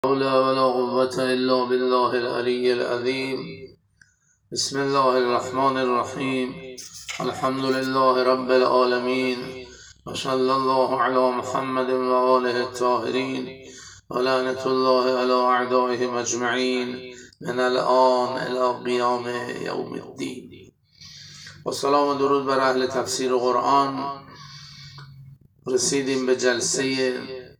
حول ولا قوة إلا بالله العلي العظيم. بسم الله الرحمن الرحيم. الحمد لله رب العالمين، وصلى الله على محمد وآله الطاهرين، ولعنة الله على أعدائهم أجمعين من الآن إلى قیام یوم الدین. و سلام و درود بر اهل تفسیر قرآن. رسیدیم به جلسه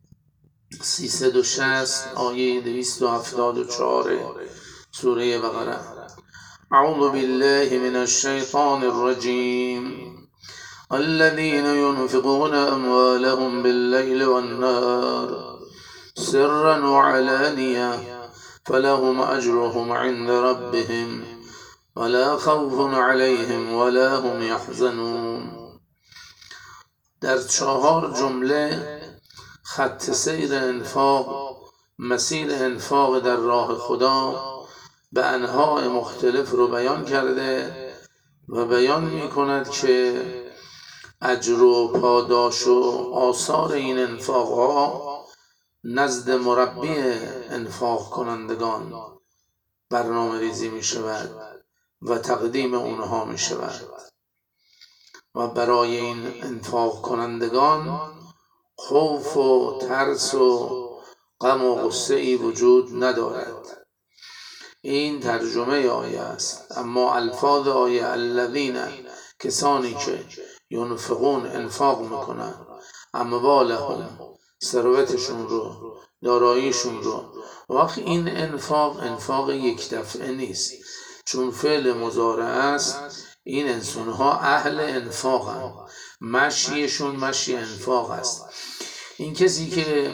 360 آیه 274 سوره بقره. اعوذ بالله من الشیطان الرجیم. الذين ينفقون اموالهم بالليل والنهار سرا وعلانية فلهم اجرهم عند ربهم ولا خوف عليهم ولا هم يحزنون. در 4 جمله خط سیر انفاق، مسیر انفاق در راه خدا به انواع مختلف رو بیان کرده و بیان می کند که اجر و پاداش و آثار این انفاق ها نزد مربی انفاق کنندگان برنامه ریزی می شود و تقدیم اونها می شود و برای این انفاق کنندگان خوف و ترس و غم و غصه ای وجود ندارد. این ترجمه آیه است. اما الفاظ آیه الذین، کسانی که ینفقون انفاق میکنن اموالهم، ثروتشون رو، داراییشون رو. وقت این انفاق یک دفعه نیست، چون فعل مضارع است. این انسانها اهل انفاق هم، مشیشون مشی انفاق است. این کسی که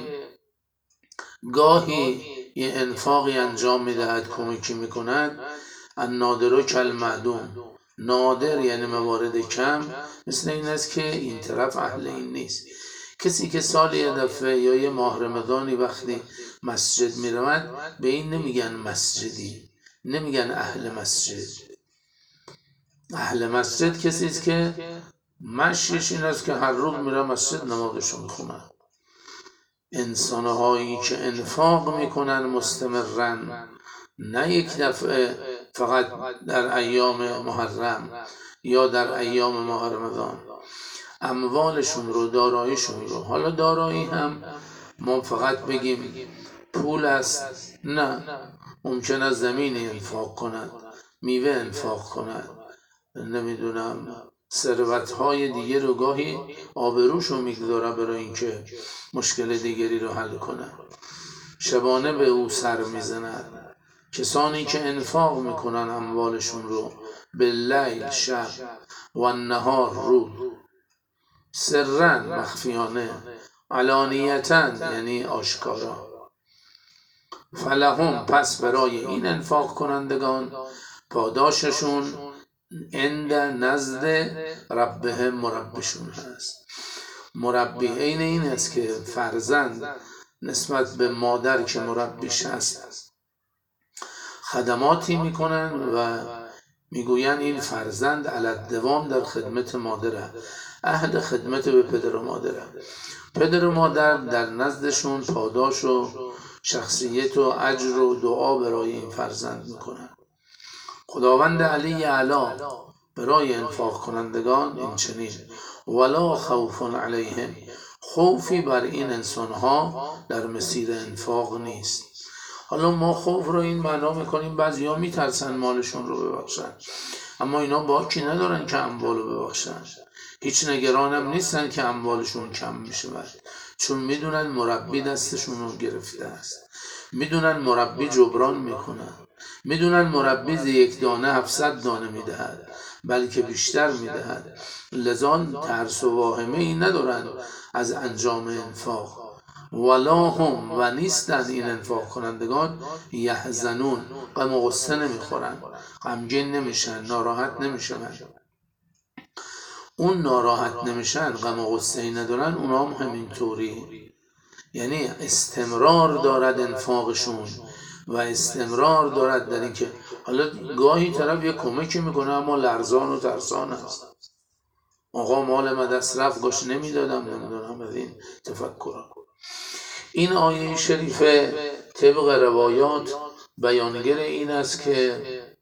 گاهی یه انفاقی انجام میدهد، کمکی میکند، النادر کالمعدوم، نادر یعنی موارد کم، مثل این است که این طرف اهل این نیست. کسی که سال یه دفعه یا یه ماه رمضانی وقتی مسجد میرود، به این نمیگن مسجدی، نمیگن اهل مسجد. اهل مسجد کسی است که مشیش این است که هر روز میره مسجد نمازشو میخونه. انسانهایی که انفاق میکنن مستمرن، نه یک دفعه فقط در ایام محرم یا در ایام ماه رمضان، اموالشون رو، داراییشون رو. حالا دارایی هم ما فقط بگیم پول است، نه، ممکنه زمین انفاق کند، میوه انفاق کند، نمیدونم ثروت‌های دیگه رو، گاهی آبروشو میگذاره برای اینکه مشکل دیگری رو حل کنه، شبانه به او سر میزند. کسانی که انفاق میکنن اموالشون رو باللیل شب و النهار روز، سرن مخفیانه، علانیتن یعنی آشکارا، فلهم پس برای این انفاق کنندگان پاداششون عند نزد ربهم مربیشون هست. مربی عین این است که فرزند نسبت به مادر که مربیش هست خدماتی میکنن و میگوین این فرزند علی الدوام در خدمت مادره، اهل خدمت به پدر و مادره. پدر و مادر در نزدشون پاداش و شخصیت و اجر و دعا برای این فرزند میکنن. خداوند علی اعلی برای انفاق کنندگان این چنین ولا خوف علیهم، خوفی بر این انسانها در مسیر انفاق نیست. حالا ما خوف رو این معنا میکنیم بعضی ها میترسن مالشون رو ببخشن، اما اینا باکی ندارن که اموال رو ببخشن، هیچ نگرانم نیستن که اموالشون کم میشه، چون میدونن مربی دستشون رو گرفته است، میدونن مربی جبران میکنن، میدونن مربی زی 1 دانه 700 دانه میدهد، بلکه بیشتر میدهد. لذا ترس و واهمه ای ندارن از انجام انفاق. ولا هم، و نیستن این انفاق کنندگان، یحزنون، غم و غصه نمیخورن، غمگین نمیشن، ناراحت نمیشن. اون ناراحت نمیشن، غم و غصه ای ندارن، اونا هم همینطوری، یعنی استمرار دارد انفاقشون و استمرار دارد در این که حالا گاهی طرف یه کمکی میکنه اما لرزان و ترسان است. آقا مال من دست رفت، گاش نمیدادم، نمیدونم از این تفکر. این آیه شریفه طبق روایات بیانگر این است که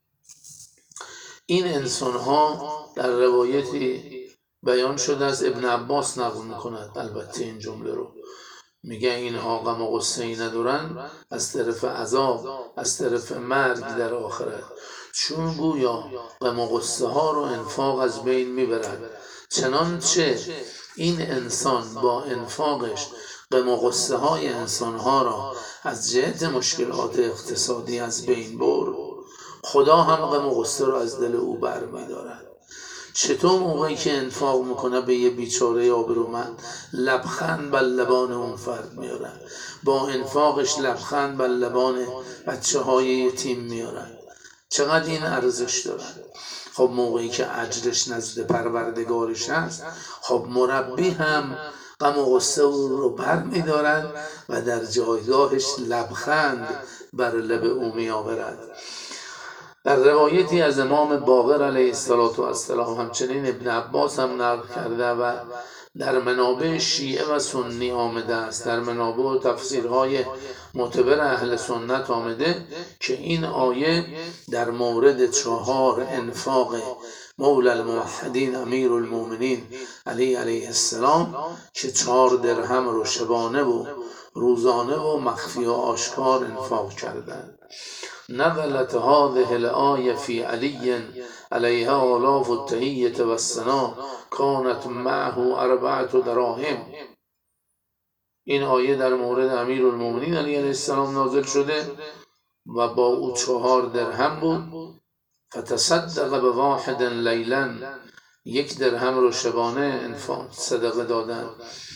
این انسان ها در روایتی بیان شده از ابن عباس نقل میکند، البته این جمله رو میگه اینها غم و غصه ای ندارن از طرف عذاب، از طرف مرگ در آخرت، چون گویا غم و غصه ها رو انفاق از بین میبرد، چنانچه این انسان با انفاقش غم و غصه های انسان ها را از جهت مشکلات اقتصادی از بین برد، خدا هم غم و غصه را از دل او بر میدارد. چطور موقعی که انفاق میکنه به یه بیچاره آبرومند لبخند بر لبان اون فرد میاره، با انفاقش لبخند بر لبان بچه های یتیم میاره، چقدر این ارزش داره. خب موقعی که اجرش نزد پروردگارش هست، خب مربی هم غم و غصه رو بر میدارد و در جایگاهش لبخند بر لب او میآورد. در روایتی از امام باقر علیه السلام همچنین ابن عباس هم نقل کرده و در منابع شیعه و سنی آمده است، در منابع و تفسیرهای معتبر اهل سنت آمده که این آیه در مورد 4 انفاق مولا الموحدین امیر المؤمنین علیه السلام که 4 درهم رو شبانه و روزانه و مخفی و آشکار انفاق کردند. نزلت هذه الآية في علي عليها آلاف التحية والثناء كانت معه 4 دراهم. این آیه در مورد امیر المؤمنین علیه السلام نازل شده و با او 4 درهم بود. فتصدق بواحد لیلا، 1 درهم رو شبانه انفاق صدقه دادن،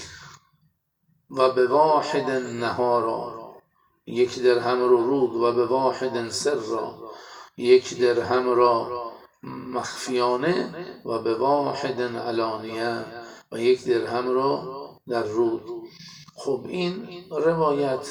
و بواحد نهارا، 1 درهم رو رود، و به واحد سرا، 1 درهم را مخفیانه، و به واحد علانیه، و 1 درهم را در رود. خب این روایت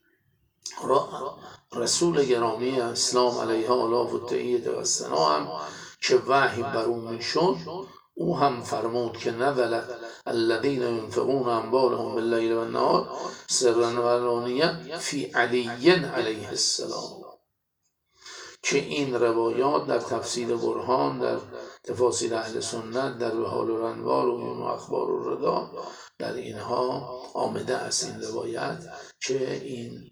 رسول گرامی اسلام علیه آلاف التحیة و الثنا هم که وحی بر او میشد، او هم فرمود که نزلت الذین ينفقون اموالهم باللیل و النهار سرا و علانیه فی علی علیه السلام، که این روایات در تفسیر برهان، در تفاسیر اهل سنت، در بحال و انوار و اخبار و ردا، در اینها آمده است این روایت که این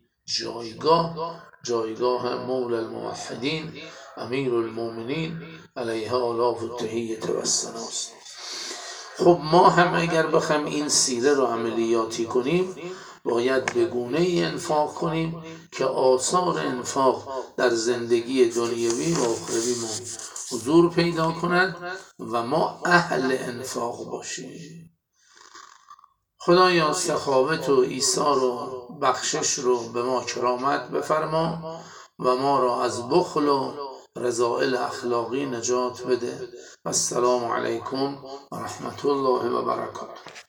جایگاه مولا الموحدین امیر المؤمنین علیه آلاف التحیة و الثنا است. خب ما هم اگر بخوایم این سیره رو عملیاتی کنیم، باید به گونه‌ای انفاق کنیم که آثار انفاق در زندگی دنیوی و اخروی ما حضور پیدا کند و ما اهل انفاق باشیم. خدایا سخاوت و ایثار و بخشش رو به ما کرامت بفرما و ما را از بخل و رذائل اخلاقی نجات بده. السلام علیکم و رحمت الله و برکاته.